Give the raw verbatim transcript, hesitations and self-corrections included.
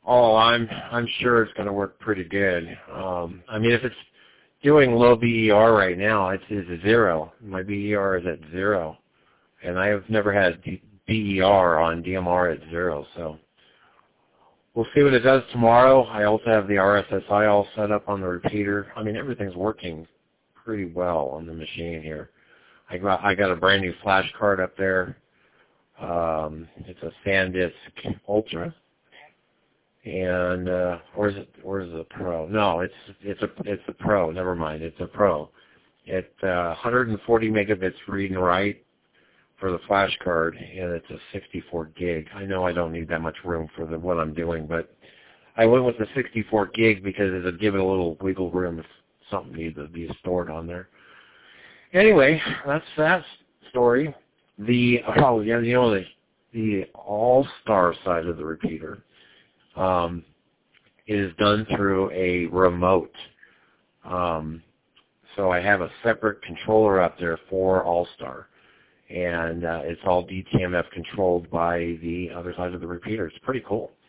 Oh, I'm I'm sure it's going to work pretty good. Um, I mean, if it's doing low B E R right now, it's, it's a zero. My B E R is at zero, and I have never had D- B E R on D M R at zero. So we'll see what it does tomorrow. I also have the R S S I all set up on the repeater. I mean, everything's working pretty well on the machine here. I got I got a brand new flash card up there. Um, it's a SanDisk Ultra. And uh, where's it? Where's the Pro? No, it's it's a it's a Pro. Never mind, it's a Pro. It uh, one hundred forty megabits read and write for the flash card, and it's a sixty-four gig. I know I don't need that much room for the, what I'm doing, but I went with the sixty-four gig because it'd give it a little wiggle room if something needs to be stored on there. Anyway, that's that story. The oh yeah, you know the the All-Star side of the repeater. Um, is done through a remote. Um, so I have a separate controller up there for All-Star, and uh, it's all D T M F controlled by the other side of the repeater. It's pretty cool.